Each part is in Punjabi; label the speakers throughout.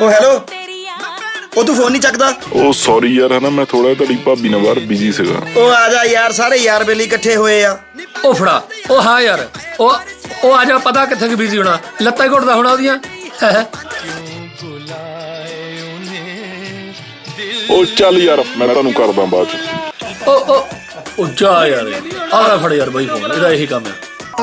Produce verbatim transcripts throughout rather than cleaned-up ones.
Speaker 1: ਉਹ ਹੈਲੋ, ਉਹ ਤੂੰ ਫੋਨ ਨਹੀਂ ਚੱਕਦਾ?
Speaker 2: ਉਹ ਸੌਰੀ ਯਾਰ, ਹਨਾ ਮੈਂ ਥੋੜਾ ਤੁਹਾਡੀ ਭਾਬੀ ਨਾਲ ਬਾਹਰ ਬਿਜ਼ੀ ਸੀਗਾ।
Speaker 1: ਉਹ ਆ ਜਾ ਯਾਰ, ਸਾਰੇ ਯਾਰ ਬੇਲੀ ਇਕੱਠੇ ਹੋਏ ਆ।
Speaker 3: ਉਹ ਫੜਾ। ਉਹ ਹਾਂ ਯਾਰ, ਉਹ ਉਹ ਆ ਜਾ। ਪਤਾ ਕਿੱਥੇ ਕਿ ਬਿਜ਼ੀ ਹੋਣਾ, ਲੱਤਾਂ ਘੁੱਟਦਾ ਹੋਣਾ ਉਹਦੀਆਂ।
Speaker 2: ਉਹ ਚੱਲ ਯਾਰ, ਮੈਂ ਤੁਹਾਨੂੰ ਕਰਦਾ ਬਾਅਦ ਚ।
Speaker 3: ਉਹ ਉਹ ਉਹ ਜਾ ਯਾਰ, ਆਹ ਫੜ ਯਾਰ ਬਾਈ ਫੋਨ, ਇਹਦਾ ਇਹੀ ਕੰਮ ਹੈ।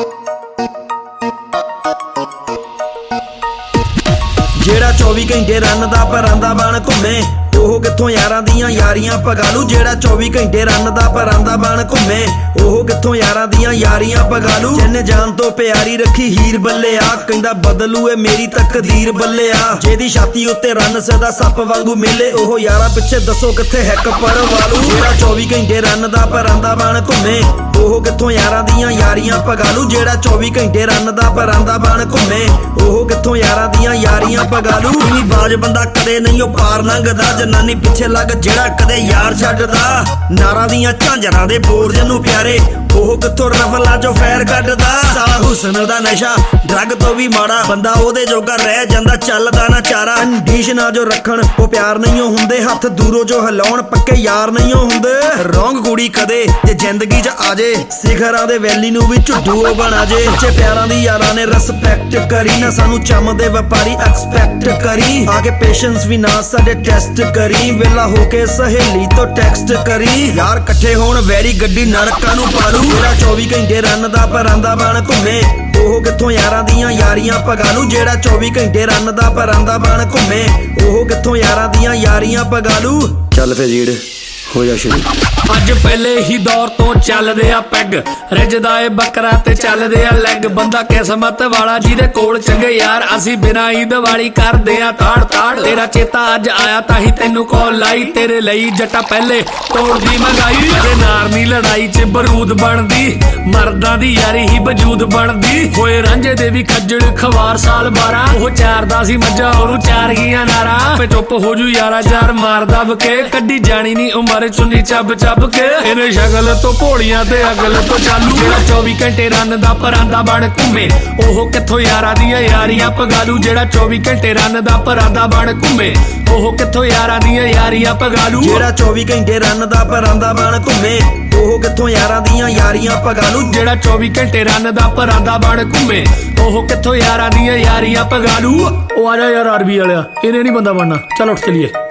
Speaker 1: ਜਿਹੜਾ ਚੌਵੀ ਘੰਟੇ ਰਨ ਦਾ ਪਰਾਂਦਾ ਬਣ ਘੁੰਮੇ, ਉਹ ਕਿੱਥੋਂ ਯਾਰਾਂ ਦੀਆਂ ਯਾਰੀਆਂ ਪਗਾਲੂ। ਜਿਹੜਾ ਚੌਵੀ ਘੰਟੇ ਰਨ ਦਾ ਪਰਾਂਦਾ ਬਣ ਘੁੰਮੇ, ਉਹ ਕਿੱਥੋਂ ਯਾਰਾਂ ਦੀਆਂ ਯਾਰੀਆਂ ਪਗਾਲੂ। ਜਿਹਨੇ ਜਾਨ ਤੋਂ ਪਿਆਰੀ ਰੱਖੀ ਹੀਰ ਬੱਲਿਆ, ਕਹਿੰਦਾ ਬਦਲੂ ਏ ਮੇਰੀ ਤਕਦੀਰ ਬੱਲਿਆ। ਜਿਹਦੀ ਛਾਤੀ ਉੱਤੇ ਰਨ ਸਦਾ ਸੱਪ ਵਾਂਗੂ ਮਿਲੇ, ਉਹ ਯਾਰਾਂ ਪਿੱਛੇ ਦੱਸੋ ਕਿੱਥੇ ਹੈਕ ਪਰਵਾਲੂ। ਜਿਹੜਾ ਚੌਵੀ ਘੰਟੇ ਰਨ ਦਾ ਪਰਾਂਦਾ ਬਣ ਘੁੰਮੇ, ਉਹ ਕਿੱਥੋਂ ਯਾਰਾਂ ਦੀਆਂ ਯਾਰੀਆਂ ਪਗਾਲੂ। ਜਿਹੜਾ ਚੌਵੀ ਘੰਟੇ ਰਨ ਦਾ ਪਰਾਂਦਾ ਬਣ ਘੁੰਮੇ, ਉਹ ਕਿੱਥੋਂ ਯਾਰਾਂ ਦੀਆਂ ਯਾਰੀਆਂ ਪਗਾਲੂ। ਨਹੀਂ ਬਾਜ ਬੰਦਾ ਕਦੇ ਨਹੀਂ ਉਹ ਪਾਰ ਲੰਘਦਾ, ਜਨਾਨੀ ਪਿੱਛੇ ਲੱਗ ਜਿਹੜਾ ਕਦੇ ਯਾਰ ਛੱਡਦਾ। ਨਾਰਾਂ ਦੀਆਂ ਝਾਂਜਰਾਂ ਦੇ ਬੋਰ ਜਿਹਨੂੰ ਪਿਆਰੇ, ਉਹ ਕਿੱਥੋਂ ਰਫਲਾਂ ਚੋਂ ਫੈਰ ਕੱਢਦਾ। ਸਾਲਾ ਹੁਸਨ ਦਾ ਨਸ਼ਾ ਡਰੱਗ ਤੋਂ ਵੀ ਮਾੜਾ, ਬੰਦਾ ਉਹਦੇ ਜੋਗਾ ਰਹਿ ਜਾਂਦਾ ਚੱਲਦਾ ਨਾ ਚਾਰਾ। ਕੰਡੀਸ਼ਨਾਂ ਜੋ ਰੱਖਣ ਉਹ ਪਿਆਰ ਨਹੀਂ ਹੁੰਦੇ, ਹੱਥ ਦੂਰੋਂ ਜੋ ਹਿਲਾਉਣ ਪੱਕੇ ਯਾਰ ਨਹੀਂ ਹੁੰਦੇ। ਰੌਂਗ ਕੁੜੀ ਕਦੇ ਜੇ ਜ਼ਿੰਦਗੀ 'ਚ ਆ ਜੇ, ਸਿਖਰਾਂ ਦੇ ਵੈਲੀ ਨੂੰ ਵੀ ਝੁੱਡੂ ਬਣਾ ਜੇ। ਸੱਚੇ ਪਿਆਰਾਂ ਦੀ ਯਾਰਾਂ ਨੇ ਰਿਸਪੈਕਟ ਕਰੀ ਨਾ, ਸਾਨੂੰ ਚੰਮ ਦੇ ਵਪਾਰੀ ਐਕਸਪੈਕਟ ਕਰੀ। ਆ ਕੇ ਪੇਸ਼ੈਂਸ ਵੀ ਨਾ ਸਾਡੇ ਟੈਸਟ ਕਰੀ, ਵੇਲਾ ਹੋ ਕੇ ਸਹੇਲੀ ਤੋਂ ਟੈਕਸਟ ਕਰੀ। ਯਾਰ ਇਕੱਠੇ ਹੋਣ ਵੈਰੀ ਗੱਡੀ ਨਰਕਾਂ ਨੂੰ ਪਾਲੂ। ਜਿਹੜਾ ਚੌਵੀ ਘੰਟੇ ਰਨ ਦਾ ਪਰਾਂਦਾ ਬਣ ਘੁੰਮੇ, ਉਹ ਕਿੱਥੋਂ ਯਾਰਾਂ ਦੀਆਂ ਯਾਰੀਆਂ ਪਗਾਲੂ। ਜਿਹੜਾ ਚੌਵੀ ਘੰਟੇ ਰਨ ਦਾ ਪਰਾਂਦਾ ਬਣ ਘੁੰਮੇ, ਉਹ ਕਿੱਥੋਂ ਯਾਰਾਂ ਦੀਆਂ ਯਾਰੀਆਂ ਪਗਾਲੂ। ਚੱਲ ਫੇ ਜੀੜ ਹੋ ਜਾ ਸ਼ੁਰੂ।
Speaker 3: ਅੱਜ ਪਹਿਲੇ ਹੀ ਦੌਰ ਤੋਂ ਚੱਲਦੇ ਆ ਪੈਗ, ਰਿੱਝਦਾ ਏ ਬੱਕਰਾ ਤੇ ਚੱਲਦੇ ਆ ਲੈਗ। ਬੰਦਾ ਕਿਸਮਤ ਵਾਲਾ ਜਿਹਦੇ ਕੋਲ ਚੰਗੇ ਯਾਰ, ਅਸੀਂ ਬਿਨਾਂ ਹੀ ਦੀਵਾਲੀ ਕਰਦੇ ਆ ਤਾੜ ਤਾੜ। ਤੇਰਾ ਚੇਤਾ ਅੱਜ ਆਇਆ ਤਾਂ ਹੀ ਤੈਨੂੰ ਕਾਲ ਲਾਈ, ਤੇਰੇ ਲਈ ਜੱਟਾ ਪਹਿਲੇ ਤੋੜਦੀ ਮੰਗਾਈ। ਜੇ ਨਾਰਨੀ ਲੜਾਈ 'ਚ ਬਰੂਦ ਬਣਦੀ, ਮਰਦਾਂ ਦੀ ਯਾਰੀ ਹੀ ਵਜੂਦ ਬਣਦੀ। ਹੋਏ ਰਾਂਝੇ ਦੇ ਵੀ ਖੱਜਲ ਖਵਾਰ ਸਾਲ ਬਾਰਾਂ, ਉਹ ਚਾਰਦਾ ਸੀ ਮੱਝਾਂ ਉਹਨੂੰ ਚਾਰ ਗਈਆਂ ਨਾਰਾ। ਫੇ ਚੁੱਪ ਹੋ ਜੂ ਯਾਰਾ ਚਾਰ ਮਾਰਦਾ ਬਕੇ, ਕੱਢੀ ਜਾਣੀ ਨੀ ਉਮਰ ਚੁੰਨੀ ਚੱਬ ਚੱਬ ਕੇ। ਇਹਨੇ ਸ਼ਕਲ ਤੋਂ ਭੋਲੀਆਂ ਤੇ ਅਗਲ ਤੋਂ ਚਾਲੂ। ਜਿਹੜਾ ਚੌਵੀ ਘੰਟੇ ਰਨ ਦਾ ਪਰਾਂਦਾ ਬਣ ਘੁੰਮੇ, ਉਹ ਕਿੱਥੋਂ ਯਾਰਾਂ ਦੀਆਂ ਯਾਰੀਆਂ ਪਗਾਲੂ। ਜਿਹੜਾ ਚੌਵੀ ਘੰਟੇ ਰਨ ਦਾ ਪਰਾਂਦਾ ਬਣ ਘੁੰਮੇ, ਉਹ ਕਿੱਥੋਂ ਯਾਰਾਂ ਦੀਆਂ ਯਾਰੀਆਂ ਪਗਾਲੂ।
Speaker 1: ਜਿਹੜਾ ਚੌਵੀ ਘੰਟੇ ਰਨ ਦਾ ਪਰਾਂਦਾ ਬਣ ਘੁੰਮੇ, ਉਹ ਕਿੱਥੋਂ ਯਾਰਾਂ ਦੀਆਂ ਯਾਰੀਆਂ ਪਗਾਲੂ।
Speaker 3: ਜਿਹੜਾ ਚੌਵੀ ਘੰਟੇ ਰਨ ਦਾ ਪਰਾਂਦਾ ਬਣ ਘੁੰਮੇ, ਉਹ ਕਿੱਥੋਂ ਯਾਰਾਂ ਦੀਆਂ ਯਾਰੀਆਂ ਪਗਾਲੂ। ਉਹ ਆ ਜਾ ਯਾਰ ਆਰਬੀ ਵਾਲਿਆ, ਇਹਨੇ ਨੀ ਬੰਦਾ ਬਣਨਾ, ਚੱਲ ਉੱਠ ਚਲੀਏ।